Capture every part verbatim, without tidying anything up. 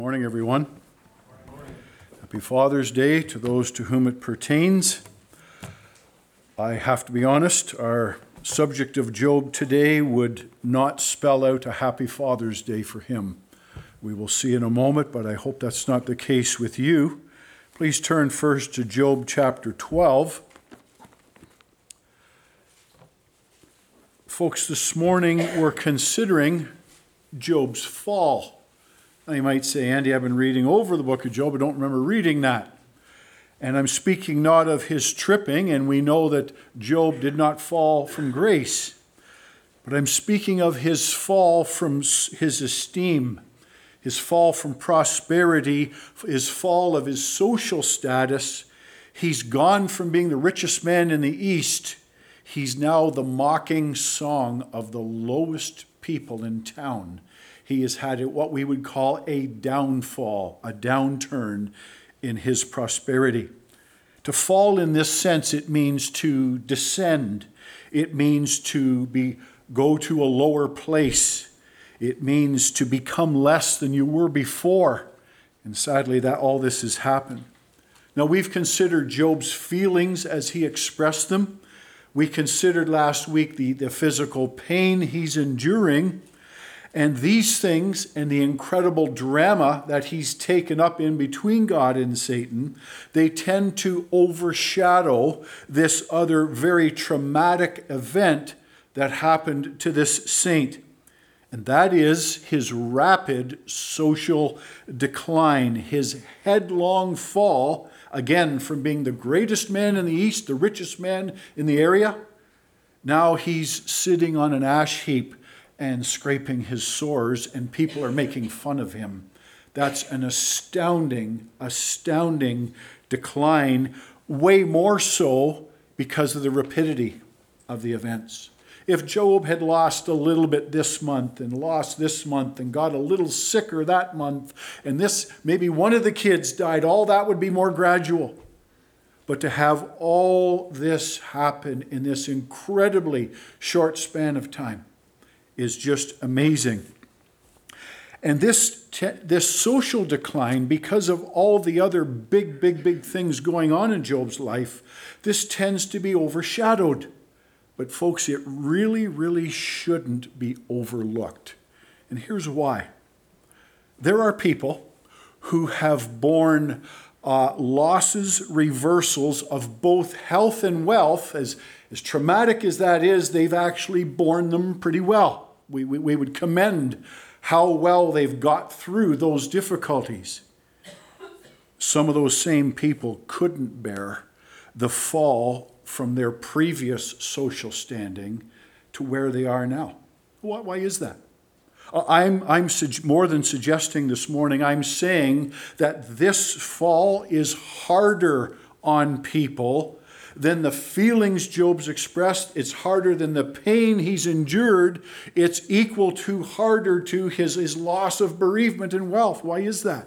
Morning, everyone. Happy Father's Day to those to whom it pertains. I have to be honest, our subject of Job today would not spell out a happy Father's Day for him. We will see in a moment, but I hope that's not the case with you. Please turn first to Job chapter twelve. Folks, this morning we're considering Job's fall. Now you might say, Andy, I've been reading over the book of Job. I don't remember reading that. And I'm speaking not of his tripping, and we know that Job did not fall from grace. But I'm speaking of his fall from his esteem, his fall from prosperity, his fall of his social status. He's gone from being the richest man in the East. He's now the mocking song of the lowest people in town. He has had what we would call a downfall, a downturn in his prosperity. To fall in this sense, it means to descend. It means to be go to a lower place. It means to become less than you were before. And sadly, that all this has happened. Now, we've considered Job's feelings as he expressed them. We considered last week the, the physical pain he's enduring. And these things and the incredible drama that he's taken up in between God and Satan, they tend to overshadow this other very traumatic event that happened to this saint. And that is his rapid social decline, his headlong fall, again, from being the greatest man in the East, the richest man in the area. Now he's sitting on an ash heap and scraping his sores, and people are making fun of him. That's an astounding, astounding decline, way more so because of the rapidity of the events. If Job had lost a little bit this month and lost this month and got a little sicker that month, and this, maybe one of the kids died, all that would be more gradual. But to have all this happen in this incredibly short span of time is just amazing. And this te- this social decline, because of all the other big, big, big things going on in Job's life, this tends to be overshadowed. But folks, it really, really shouldn't be overlooked. And here's why. There are people who have borne uh, losses, reversals of both health and wealth. As, as traumatic as that is, they've actually borne them pretty well. We, we, we would commend how well they've got through those difficulties. Some of those same people couldn't bear the fall from their previous social standing to where they are now. Why, why is that? I'm, I'm more than suggesting this morning, I'm saying that this fall is harder on people than the feelings Job's expressed. It's harder than the pain he's endured. It's equal to harder to his, his loss of bereavement and wealth. Why is that?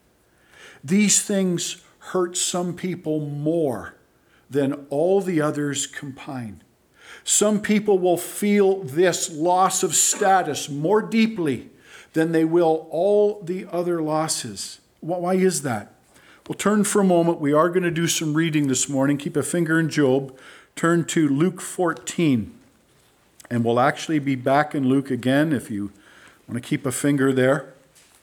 These things hurt some people more than all the others combined. Some people will feel this loss of status more deeply than they will all the other losses. Why is that? Well, turn for a moment. We are going to do some reading this morning. Keep a finger in Job. Turn to Luke fourteen. And we'll actually be back in Luke again if you want to keep a finger there.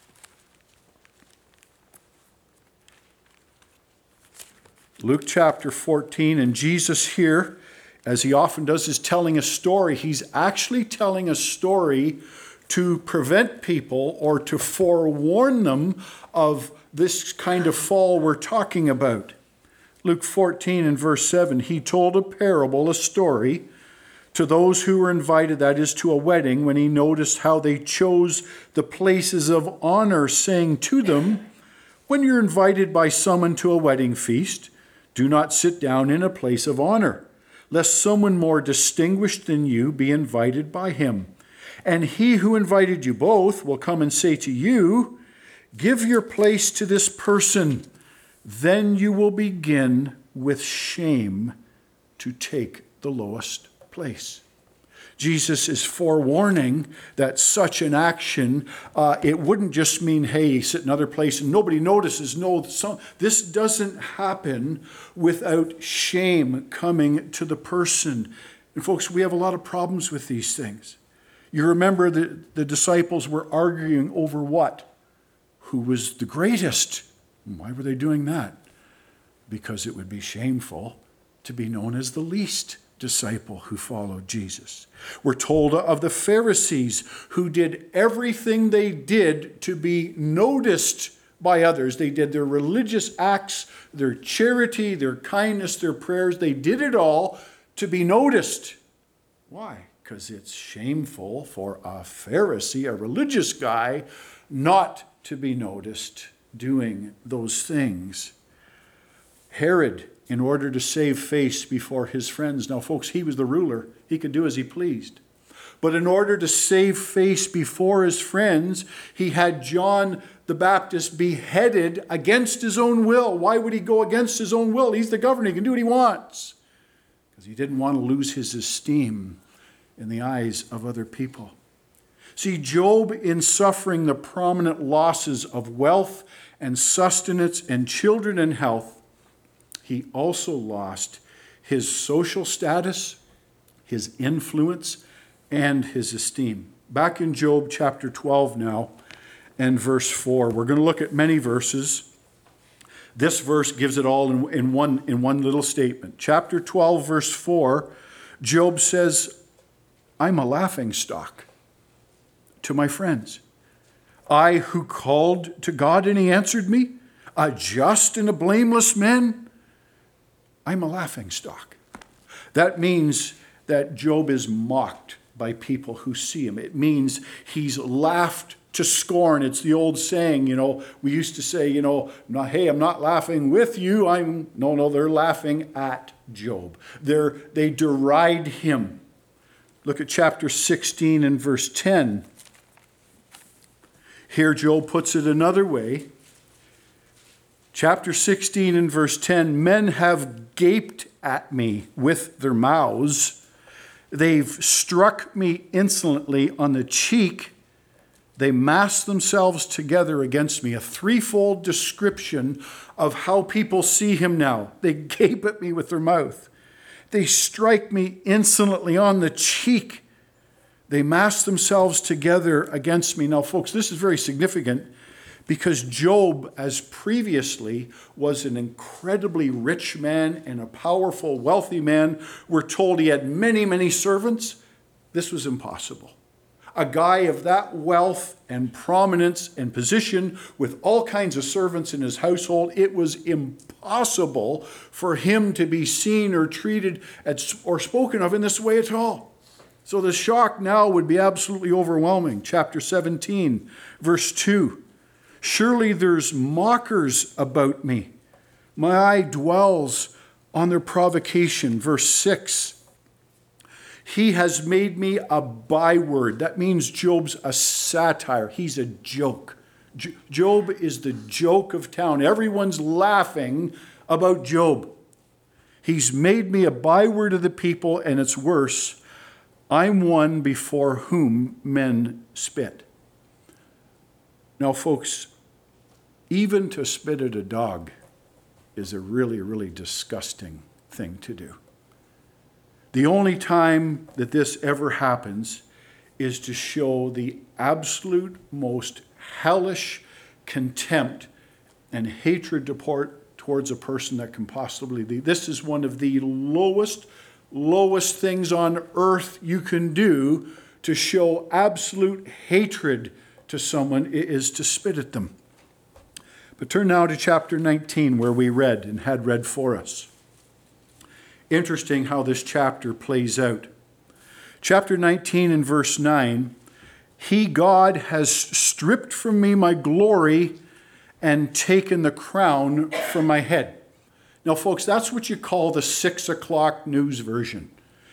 Luke chapter fourteen. And Jesus here, as he often does, is telling a story. He's actually telling a story to prevent people or to forewarn them of this kind of fall we're talking about. Luke fourteen and verse seven, he told a parable, a story, to those who were invited, that is, to a wedding, when he noticed how they chose the places of honor, saying to them, when you're invited by someone to a wedding feast, do not sit down in a place of honor, lest someone more distinguished than you be invited by him. And he who invited you both will come and say to you, give your place to this person. Then you will begin with shame to take the lowest place. Jesus is forewarning that such an action, uh, it wouldn't just mean, hey, you sit in another place and nobody notices. No, some, this doesn't happen without shame coming to the person. And folks, we have a lot of problems with these things. You remember that the disciples were arguing over what? Who was the greatest? Why were they doing that? Because it would be shameful to be known as the least disciple who followed Jesus. We're told of the Pharisees who did everything they did to be noticed by others. They did their religious acts, their charity, their kindness, their prayers. They did it all to be noticed. Why? Because it's shameful for a Pharisee, a religious guy, not to be noticed doing those things. Herod, in order to save face before his friends. Now, folks, he was the ruler. He could do as he pleased. But in order to save face before his friends, he had John the Baptist beheaded against his own will. Why would he go against his own will? He's the governor. He can do what he wants. Because he didn't want to lose his esteem in the eyes of other people. See, Job, in suffering the prominent losses of wealth and sustenance and children and health, he also lost his social status, his influence, and his esteem. Back in Job chapter twelve now and verse four. We're going to look at many verses. This verse gives it all in, in, one, in one little statement. Chapter twelve, verse four, Job says, I'm a laughingstock to my friends. I who called to God and he answered me, a just and a blameless man, I'm a laughingstock. That means that Job is mocked by people who see him. It means he's laughed to scorn. It's the old saying, you know, we used to say, you know, no, hey, I'm not laughing with you. I'm no, no, they're laughing at Job. They're, they deride him. Look at chapter sixteen and verse ten. Here Job puts it another way. Chapter sixteen and verse ten, men have gaped at me with their mouths. They've struck me insolently on the cheek. They mass themselves together against me. A threefold description of how people see him now. They gape at me with their mouth. They strike me insolently on the cheek. They mass themselves together against me. Now, folks, this is very significant because Job, as previously, was an incredibly rich man and a powerful, wealthy man. We're told he had many, many servants. This was impossible. A guy of that wealth and prominence and position with all kinds of servants in his household, it was impossible for him to be seen or treated or spoken of in this way at all. So the shock now would be absolutely overwhelming. Chapter seventeen, verse two. Surely there's mockers about me. My eye dwells on their provocation. Verse six. He has made me a byword. That means Job's a satire. He's a joke. J- Job is the joke of town. Everyone's laughing about Job. He's made me a byword of the people, and it's worse. I'm one before whom men spit. Now, folks, even to spit at a dog is a really, really disgusting thing to do. The only time that this ever happens is to show the absolute most hellish contempt and hatred towards a person that can possibly be. This is one of the lowest, lowest things on earth you can do to show absolute hatred to someone is to spit at them. But turn now to chapter nineteen, where we read and had read for us. Interesting how this chapter plays out. Chapter nineteen and verse nine, He, God, has stripped from me my glory and taken the crown from my head. Now, folks, that's what you call the six o'clock news version.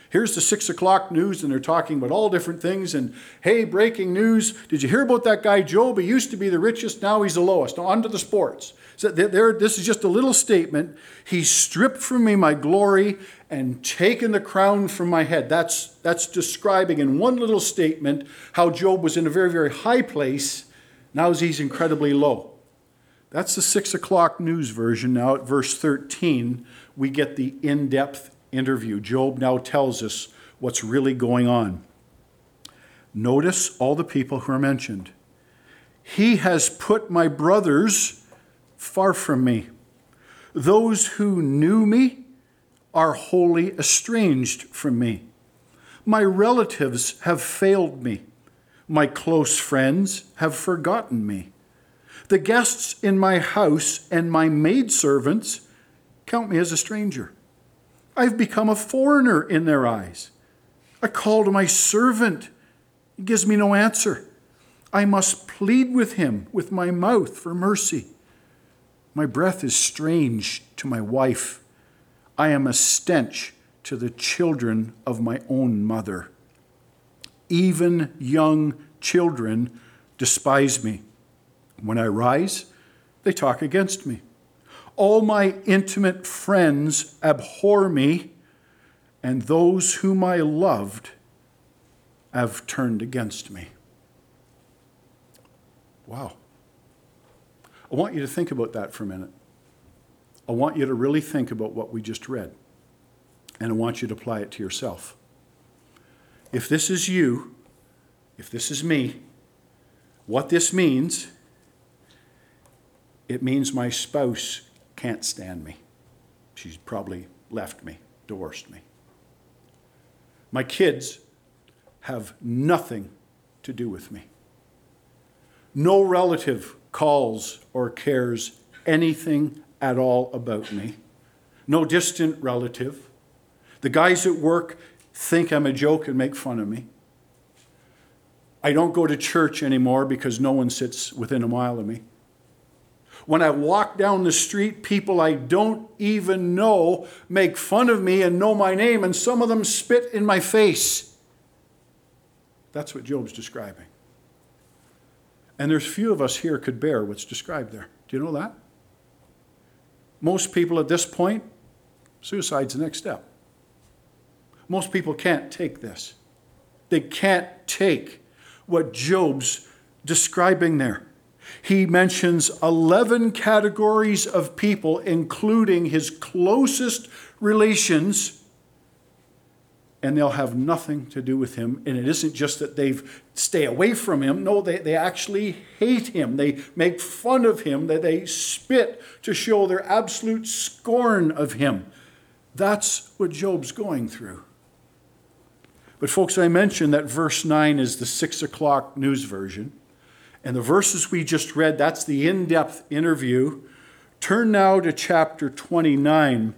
Here's the six o'clock news, and they're talking about all different things. And hey, breaking news. Did you hear about that guy Job? He used to be the richest. Now he's the lowest. Now on to the sports. So there, this is just a little statement. He stripped from me my glory and taken the crown from my head. That's, that's describing in one little statement how Job was in a very, very high place. Now he's incredibly low. That's the six o'clock news version. Now at verse thirteen, we get the in-depth interview. Job now tells us what's really going on. Notice all the people who are mentioned. He has put my brothers far from me. Those who knew me are wholly estranged from me. My relatives have failed me. My close friends have forgotten me. The guests in my house and my maidservants count me as a stranger. I've become a foreigner in their eyes. I call to my servant. He gives me no answer. I must plead with him with my mouth for mercy. My breath is strange to my wife. I am a stench to the children of my own mother. Even young children despise me. When I rise, they talk against me. All my intimate friends abhor me, and those whom I loved have turned against me. Wow. I want you to think about that for a minute. I want you to really think about what we just read, and I want you to apply it to yourself. If this is you, if this is me, what this means, it means my spouse can't stand me. She's probably left me, divorced me. My kids have nothing to do with me. No relative calls or cares anything at all about me. No distant relative. The guys at work think I'm a joke and make fun of me. I don't go to church anymore because no one sits within a mile of me. When I walk down the street, people I don't even know make fun of me and know my name, and some of them spit in my face. That's what Job's describing. And there's few of us here could bear what's described there. Do you know that? Most people at this point, suicide's the next step. Most people can't take this. They can't take what Job's describing there. He mentions eleven categories of people, including his closest relations, and they'll have nothing to do with him. And it isn't just that they stay away from him. No, they, they actually hate him. They make fun of him. That they spit to show their absolute scorn of him. That's what Job's going through. But folks, I mentioned that verse nine is the six o'clock news version. And the verses we just read, that's the in-depth interview. Turn now to chapter twenty-nine.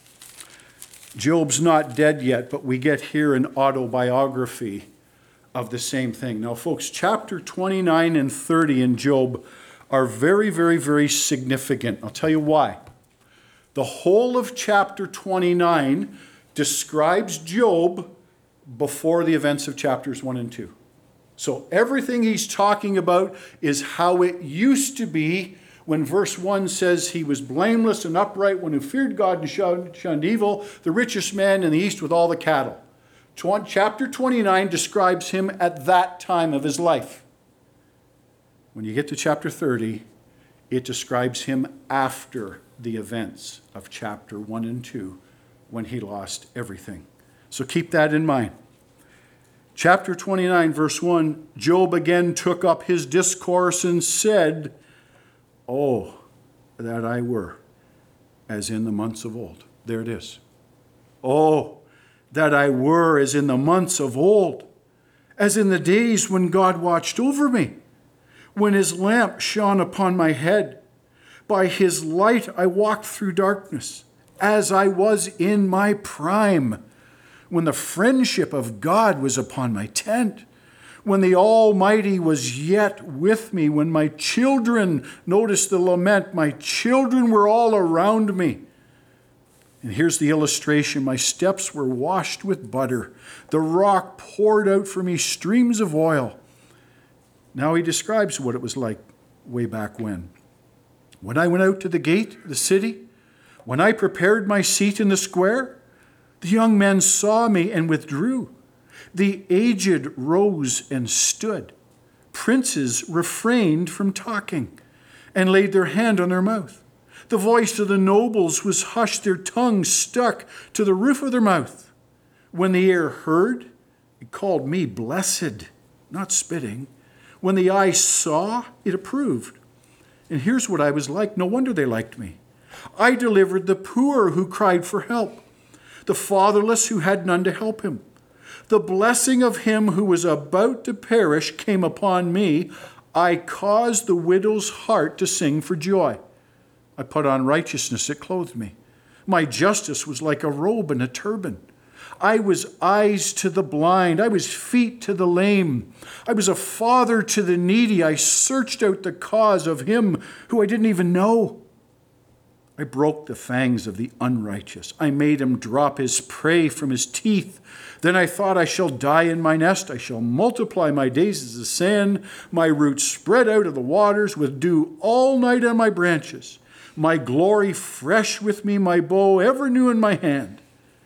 Job's not dead yet, but we get here an autobiography of the same thing. Now, folks, chapter twenty-nine and thirty in Job are very, very, very significant. I'll tell you why. The whole of chapter twenty-nine describes Job before the events of chapters one and two. So everything he's talking about is how it used to be when verse one says he was blameless and upright, one who feared God and shunned, shunned evil, the richest man in the east with all the cattle. Chapter twenty-nine describes him at that time of his life. When you get to chapter thirty, it describes him after the events of chapter one and two, when he lost everything. So keep that in mind. Chapter twenty-nine, verse one, Job again took up his discourse and said, "Oh, that I were as in the months of old." There it is. Oh, that I were as in the months of old, as in the days when God watched over me, when his lamp shone upon my head. By his light I walked through darkness, as I was in my prime, when the friendship of God was upon my tent, when the Almighty was yet with me, when my children, notice the lament, my children were all around me. And here's the illustration. My steps were washed with butter. The rock poured out for me streams of oil. Now he describes what it was like way back when. When I went out to the gate of the city, when I prepared my seat in the square, the young men saw me and withdrew. The aged rose and stood. Princes refrained from talking and laid their hand on their mouth. The voice of the nobles was hushed, their tongues stuck to the roof of their mouth. When the ear heard, it called me blessed, not spitting. When the eye saw, it approved. And here's what I was like. No wonder they liked me. I delivered the poor who cried for help, the fatherless who had none to help him. The blessing of him who was about to perish came upon me. I caused the widow's heart to sing for joy. I put on righteousness, it clothed me. My justice was like a robe and a turban. I was eyes to the blind. I was feet to the lame. I was a father to the needy. I searched out the cause of him who I didn't even know. I broke the fangs of the unrighteous. I made him drop his prey from his teeth. Then I thought, I shall die in my nest. I shall multiply my days as the sand. My roots spread out of the waters with dew all night on my branches. My glory fresh with me, my bow ever new in my hand.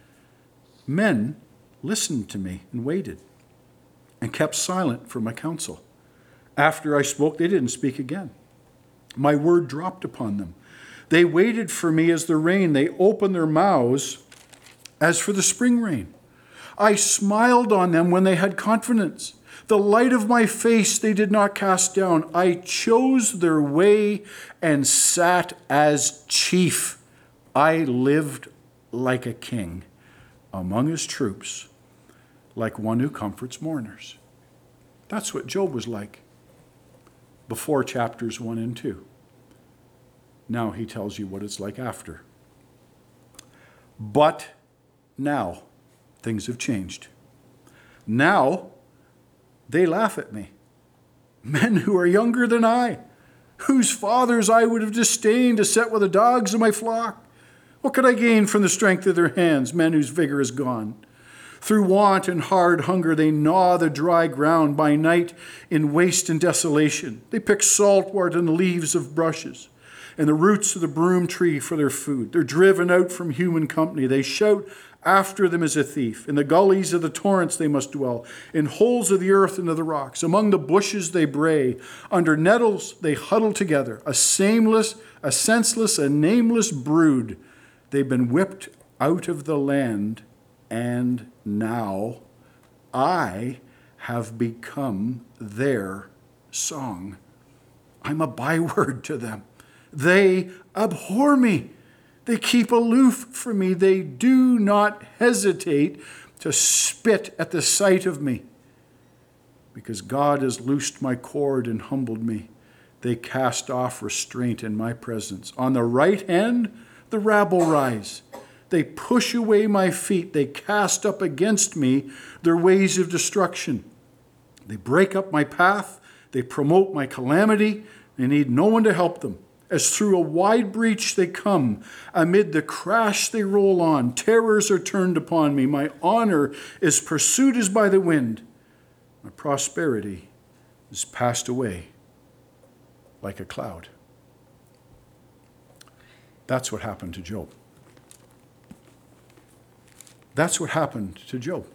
Men listened to me and waited and kept silent for my counsel. After I spoke, they didn't speak again. My word dropped upon them. They waited for me as the rain. They opened their mouths as for the spring rain. I smiled on them when they had confidence. The light of my face they did not cast down. I chose their way and sat as chief. I lived like a king among his troops, like one who comforts mourners. That's what Job was like before chapters one and two. Now he tells you what it's like after. But now things have changed. Now they laugh at me. Men who are younger than I, whose fathers I would have disdained to set with the dogs of my flock. What could I gain from the strength of their hands, men whose vigor is gone? Through want and hard hunger, they gnaw the dry ground by night in waste and desolation. They pick saltwood and the leaves of bushes and the roots of the broom tree for their food. They're driven out from human company. They shout after them as a thief. In the gullies of the torrents they must dwell. In holes of the earth and of the rocks. Among the bushes they bray. Under nettles they huddle together. A shameless, a senseless, a nameless brood. They've been whipped out of the land, and now I have become their song. I'm a byword to them. They abhor me. They keep aloof from me. They do not hesitate to spit at the sight of me. Because God has loosed my cord and humbled me, they cast off restraint in my presence. On the right hand, the rabble rise. They push away my feet. They cast up against me their ways of destruction. They break up my path. They promote my calamity. They need no one to help them. As through a wide breach they come. Amid the crash they roll on. Terrors are turned upon me. My honor is pursued as by the wind. My prosperity is passed away like a cloud. That's what happened to Job. That's what happened to Job.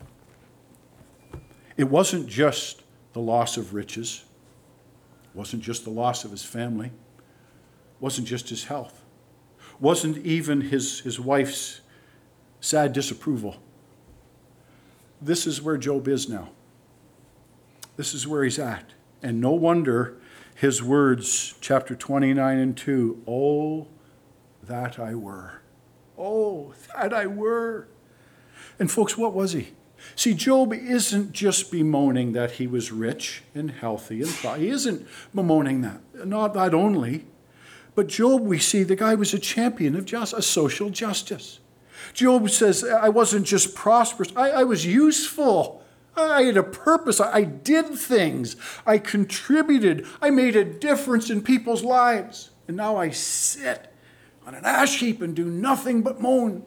It wasn't just the loss of riches. It wasn't just the loss of his family. It wasn't just his health. It wasn't even his, his wife's sad disapproval. This is where Job is now. This is where he's at. And no wonder his words, chapter twenty-nine and two, oh, that I were. Oh, that I were. And folks, what was he? See, Job isn't just bemoaning that he was rich and healthy and thought. He isn't bemoaning that. Not that only. But Job, we see, the guy was a champion of just, a social justice. Job says, I wasn't just prosperous. I, I was useful. I had a purpose. I, I did things. I contributed. I made a difference in people's lives. And now I sit on an ash heap and do nothing but moan.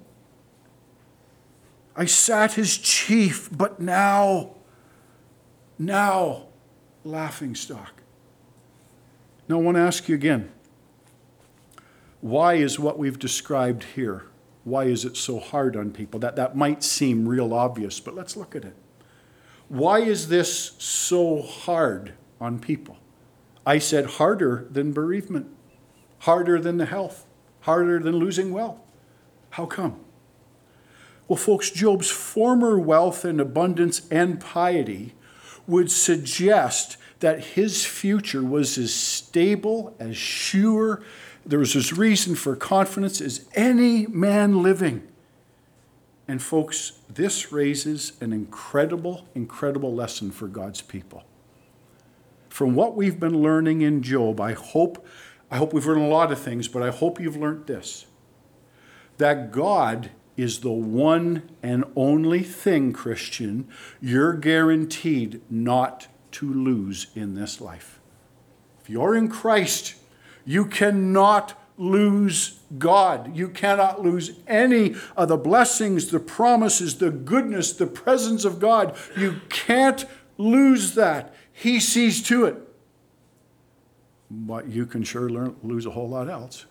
I sat his chief, but now, now, laughing stock. Now I want to ask you again, why is what we've described here, why is it so hard on people? That, that might seem real obvious, but let's look at it. Why is this so hard on people? I said harder than bereavement, harder than the health, harder than losing wealth. How come? Well, folks, Job's former wealth and abundance and piety would suggest that his future was as stable, as sure, there was as reason for confidence as any man living. And folks, this raises an incredible, incredible lesson for God's people. From what we've been learning in Job, I hope, I hope we've learned a lot of things, but I hope you've learned this, that God is the one and only thing, Christian, you're guaranteed not to lose in this life. If you're in Christ, you cannot lose God. You cannot lose any of the blessings, the promises, the goodness, the presence of God. You can't lose that. He sees to it. But you can sure learn, lose a whole lot else.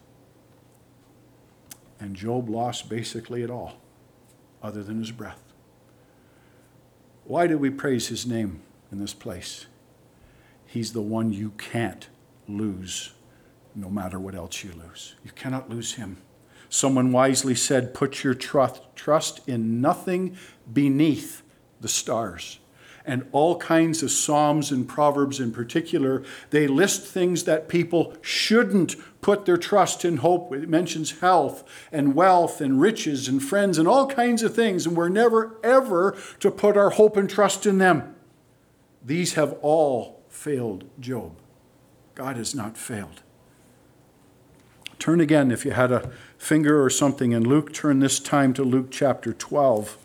And Job lost basically it all, other than his breath. Why do we praise his name in this place? He's the one you can't lose, no matter what else you lose. You cannot lose him. Someone wisely said, put your trust, trust in nothing beneath the stars. And all kinds of Psalms and Proverbs in particular, they list things that people shouldn't put their trust and hope. It mentions health and wealth and riches and friends and all kinds of things. And we're never, ever to put our hope and trust in them. These have all failed Job. God has not failed. Turn again, if you had a finger or something in Luke, turn this time to Luke chapter twelve.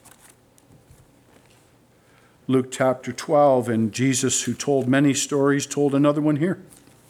Luke chapter twelve, and Jesus, who told many stories, told another one here.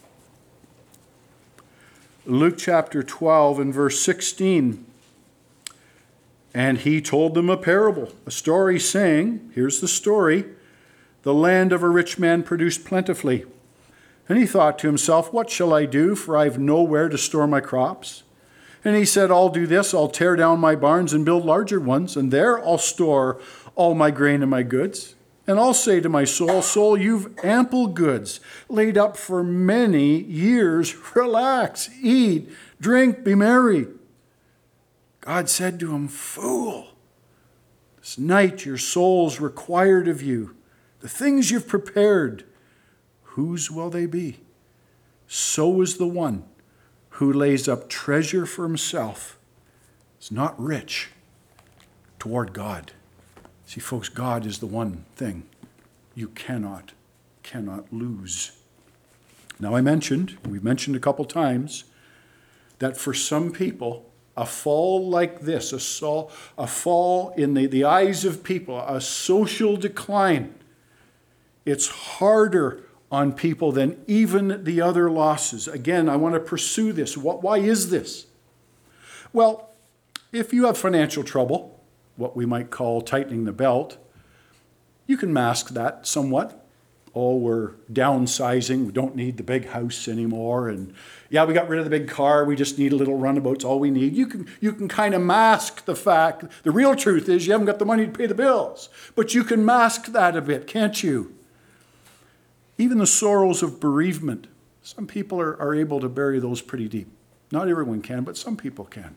Luke chapter twelve and verse sixteen. And he told them a parable, a story saying, here's the story, the land of a rich man produced plentifully. And he thought to himself, what shall I do, for I have nowhere to store my crops? And he said, I'll do this, I'll tear down my barns and build larger ones, and there I'll store all my grain and my goods. And I'll say to my soul, soul, you've ample goods laid up for many years. Relax, eat, drink, be merry. God said to him, fool, this night your soul's required of you. The things you've prepared, whose will they be? So is the one who lays up treasure for himself, is not rich toward God. See, folks, God is the one thing you cannot, cannot lose. Now, I mentioned, we've mentioned a couple times, that for some people, a fall like this, a, sol, a fall in the, the eyes of people, a social decline, it's harder on people than even the other losses. Again, I want to pursue this. What, why is this? Well, if you have financial trouble, what we might call tightening the belt, you can mask that somewhat. Oh, we're downsizing. We don't need the big house anymore. And yeah, we got rid of the big car. We just need a little runabout. It's all we need. You can, you can kind of mask the fact. The real truth is you haven't got the money to pay the bills. But you can mask that a bit, can't you? Even the sorrows of bereavement. Some people are, are able to bury those pretty deep. Not everyone can, but some people can.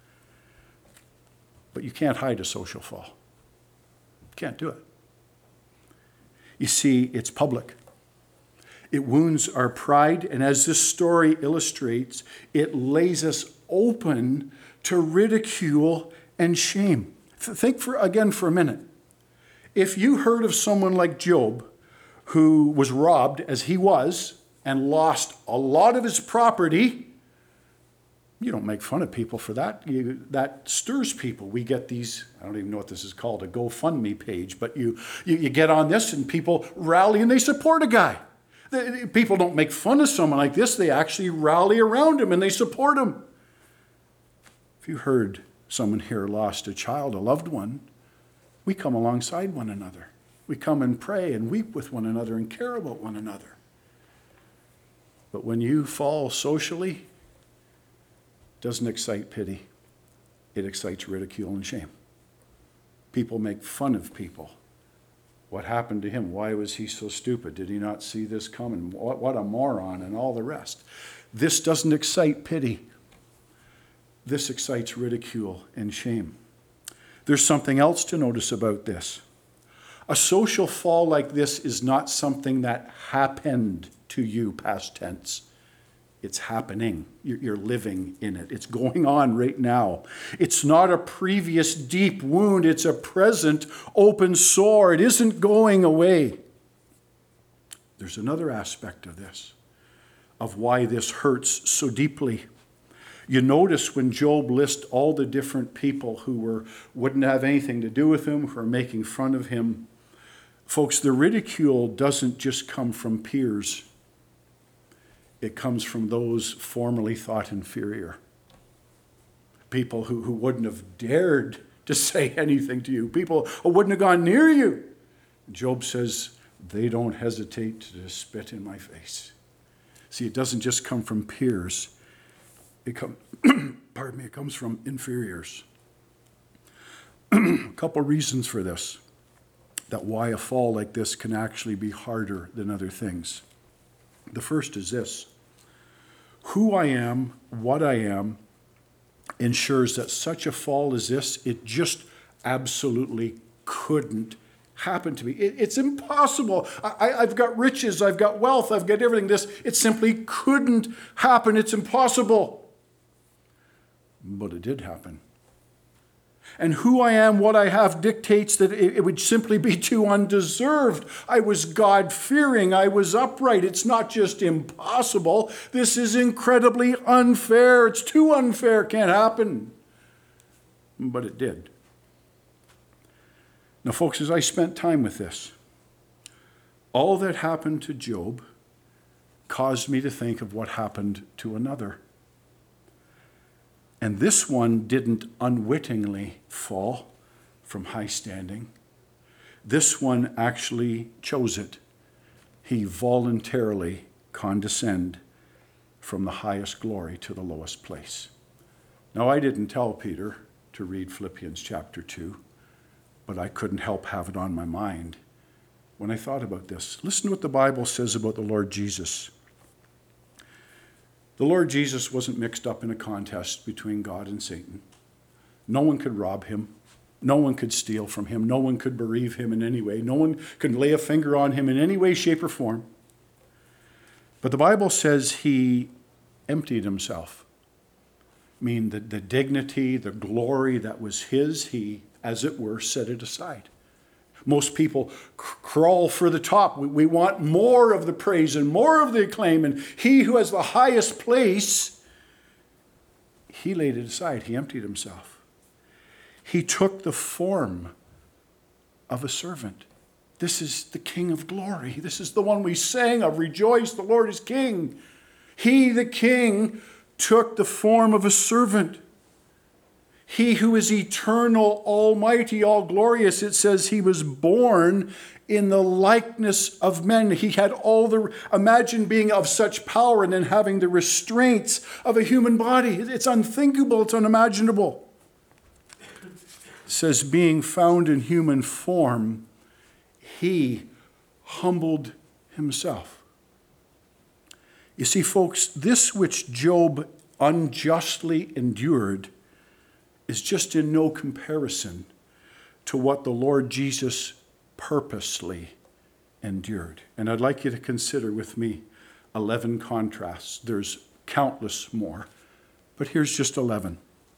But you can't hide a social fall. You can't do it. You see, it's public. It wounds our pride, and as this story illustrates, it lays us open to ridicule and shame. Think for again for a minute. If you heard of someone like Job, who was robbed, as he was, and lost a lot of his property, you don't make fun of people for that. You, that stirs people. We get these, I don't even know what this is called, a GoFundMe page, but you, you, you get on this and people rally and they support a guy. The, people don't make fun of someone like this. They actually rally around him and they support him. If you heard someone here lost a child, a loved one, we come alongside one another. We come and pray and weep with one another and care about one another. But when you fall socially, it doesn't excite pity. It excites ridicule and shame. People make fun of people. What happened to him? Why was he so stupid? Did he not see this coming? What, what a moron, and all the rest. This doesn't excite pity. This excites ridicule and shame. There's something else to notice about this. A social fall like this is not something that happened to you, past tense. It's happening. You're living in it. It's going on right now. It's not a previous deep wound. It's a present open sore. It isn't going away. There's another aspect of this, of why this hurts so deeply. You notice when Job lists all the different people who were wouldn't have anything to do with him, who are making fun of him. Folks, the ridicule doesn't just come from peers. It comes from those formerly thought inferior. People who, who wouldn't have dared to say anything to you. People who wouldn't have gone near you. Job says, they don't hesitate to spit in my face. See, it doesn't just come from peers. It come, pardon me, it comes from inferiors. A couple reasons for this, that why a fall like this can actually be harder than other things. The first is this. Who I am, what I am, ensures that such a fall as this, it just absolutely couldn't happen to me. It, it's impossible. I, I've got riches, I've got wealth, I've got everything. This, it simply couldn't happen. It's impossible. But it did happen. And who I am, what I have, dictates that it would simply be too undeserved. I was God-fearing. I was upright. It's not just impossible. This is incredibly unfair. It's too unfair. Can't happen. But it did. Now, folks, as I spent time with this, all that happened to Job caused me to think of what happened to another. And this one didn't unwittingly fall from high standing. This one actually chose it. He voluntarily condescended from the highest glory to the lowest place. Now, I didn't tell Peter to read Philippians chapter two, but I couldn't help have it on my mind when I thought about this. Listen to what the Bible says about the Lord Jesus. The Lord Jesus wasn't mixed up in a contest between God and Satan. No one could rob him. No one could steal from him. No one could bereave him in any way. No one could lay a finger on him in any way, shape, or form. But the Bible says he emptied himself. I mean, the, the dignity, the glory that was his, he, as it were, set it aside. Most people cr- crawl for the top. We, we want more of the praise and more of the acclaim. And he who has the highest place, he laid it aside. He emptied himself. He took the form of a servant. This is the King of glory. This is the one we sang of. Rejoice, the Lord is King. He, the King, took the form of a servant. He who is eternal, almighty, all glorious, it says he was born in the likeness of men. He had all the, imagine being of such power and then having the restraints of a human body. It's unthinkable, it's unimaginable. It says being found in human form, he humbled himself. You see, folks, this which Job unjustly endured is just in no comparison to what the Lord Jesus purposely endured. And I'd like you to consider with me eleven contrasts. There's countless more, but here's just eleven.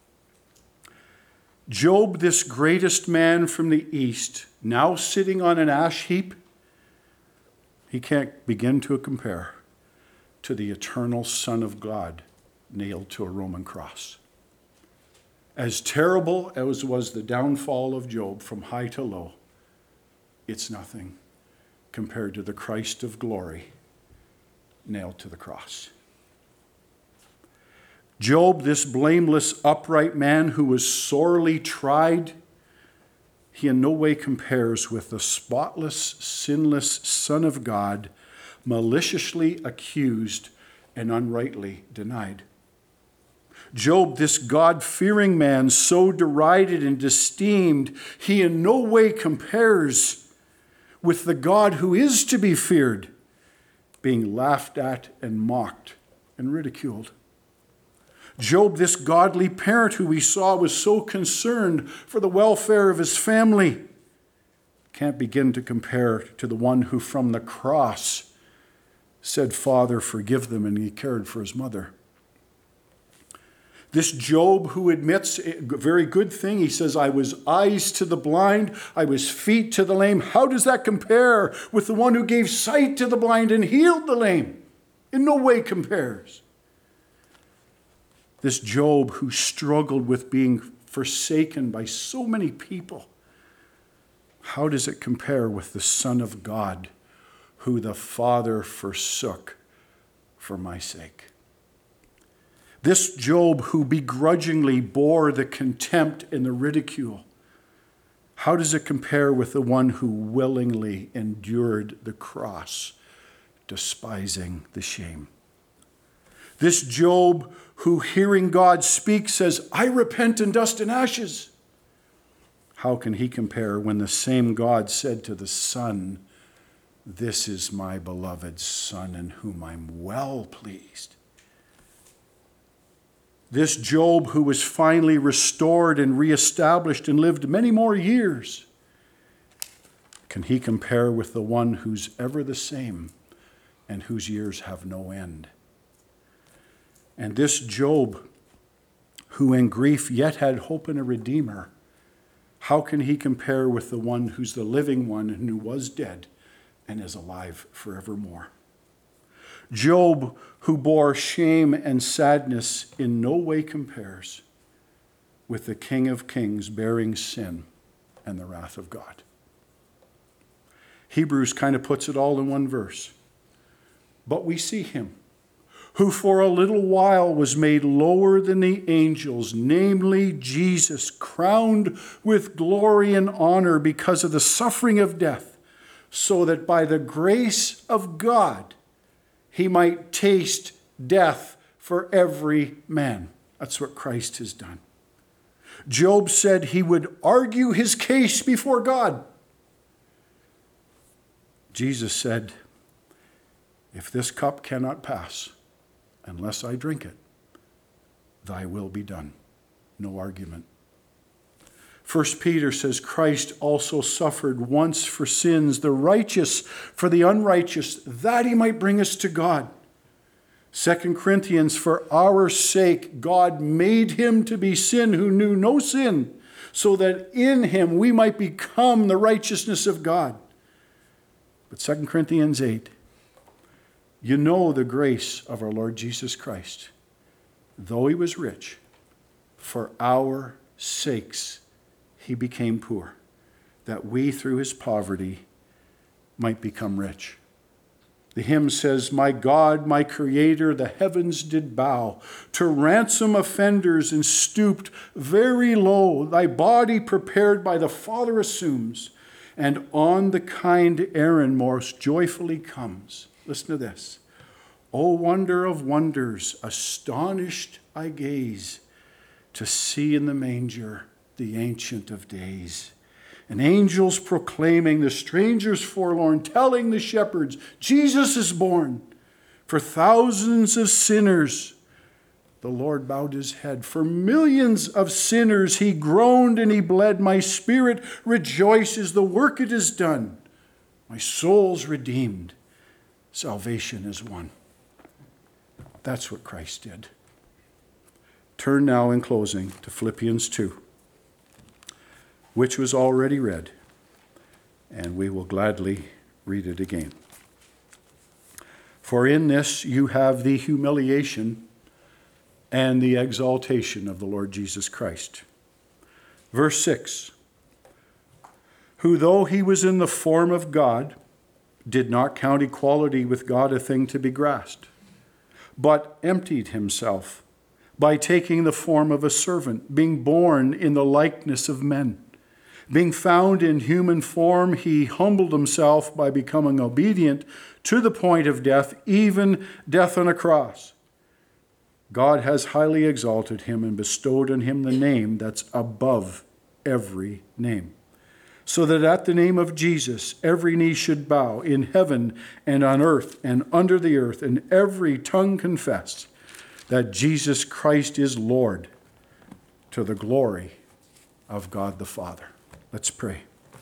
Job, this greatest man from the east, now sitting on an ash heap, he can't begin to compare to the eternal Son of God nailed to a Roman cross. As terrible as was the downfall of Job from high to low, it's nothing compared to the Christ of glory nailed to the cross. Job, this blameless, upright man who was sorely tried, he in no way compares with the spotless, sinless Son of God, maliciously accused and unrightly denied. Job, this God-fearing man, so derided and esteemed, he in no way compares with the God who is to be feared, being laughed at and mocked and ridiculed. Job, this godly parent who we saw was so concerned for the welfare of his family, can't begin to compare to the one who from the cross said, Father, forgive them, and he cared for his mother. This Job who admits a very good thing, he says, I was eyes to the blind, I was feet to the lame. How does that compare with the one who gave sight to the blind and healed the lame? In no way compares. This Job who struggled with being forsaken by so many people, how does it compare with the Son of God who the Father forsook for my sake? This Job who begrudgingly bore the contempt and the ridicule, how does it compare with the one who willingly endured the cross, despising the shame? This Job who, hearing God speak, says, I repent in dust and ashes. How can he compare when the same God said to the Son, this is my beloved Son in whom I'm well pleased? This Job who was finally restored and reestablished and lived many more years, can he compare with the one who's ever the same and whose years have no end? And this Job who in grief yet had hope in a Redeemer, how can he compare with the one who's the living one and who was dead and is alive forevermore? Job, who bore shame and sadness, in no way compares with the King of Kings bearing sin and the wrath of God. Hebrews kind of puts it all in one verse. But we see him, who for a little while was made lower than the angels, namely Jesus, crowned with glory and honor because of the suffering of death, so that by the grace of God he might taste death for every man. That's what Christ has done. Job said he would argue his case before God. Jesus said, if this cup cannot pass unless I drink it, thy will be done. No argument. First Peter says Christ also suffered once for sins, the righteous for the unrighteous, that he might bring us to God. Second Corinthians, for our sake God made him to be sin who knew no sin, so that in him we might become the righteousness of God. But Second Corinthians eight, you know the grace of our Lord Jesus Christ. Though he was rich, for our sakes he became poor, that we through his poverty might become rich. The hymn says, my God, my Creator, the heavens did bow to ransom offenders and stooped very low. Thy body prepared by the Father assumes, and on the kind errand most joyfully comes. Listen to this. O wonder of wonders, astonished I gaze to see in the manger the Ancient of Days, and angels proclaiming the strangers forlorn, telling the shepherds, Jesus is born. For thousands of sinners, the Lord bowed his head. For millions of sinners, he groaned and he bled. My spirit rejoices, the work it is done. My soul's redeemed. Salvation is won. That's what Christ did. Turn now in closing to Philippians two. Which was already read, and we will gladly read it again. For in this you have the humiliation and the exaltation of the Lord Jesus Christ. Verse six, who though he was in the form of God, did not count equality with God a thing to be grasped, but emptied himself by taking the form of a servant, being born in the likeness of men. Being found in human form, he humbled himself by becoming obedient to the point of death, even death on a cross. God has highly exalted him and bestowed on him the name that's above every name, so that at the name of Jesus every knee should bow in heaven and on earth and under the earth, and every tongue confess that Jesus Christ is Lord, to the glory of God the Father. Let's pray.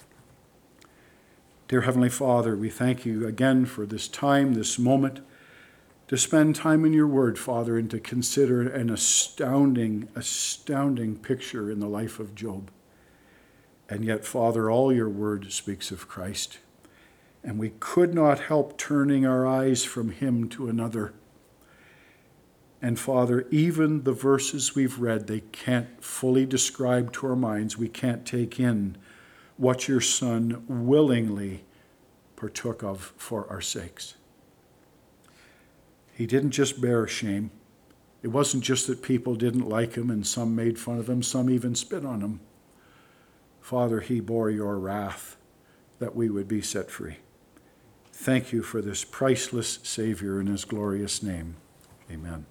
Dear Heavenly Father, we thank you again for this time, this moment, to spend time in your word, Father, and to consider an astounding, astounding picture in the life of Job. And yet, Father, all your word speaks of Christ. And we could not help turning our eyes from him to another. And Father, even the verses we've read, they can't fully describe to our minds. We can't take in what your Son willingly partook of for our sakes. He didn't just bear shame. It wasn't just that people didn't like him and some made fun of him, some even spit on him. Father, he bore your wrath that we would be set free. Thank you for this priceless Savior in his glorious name. Amen.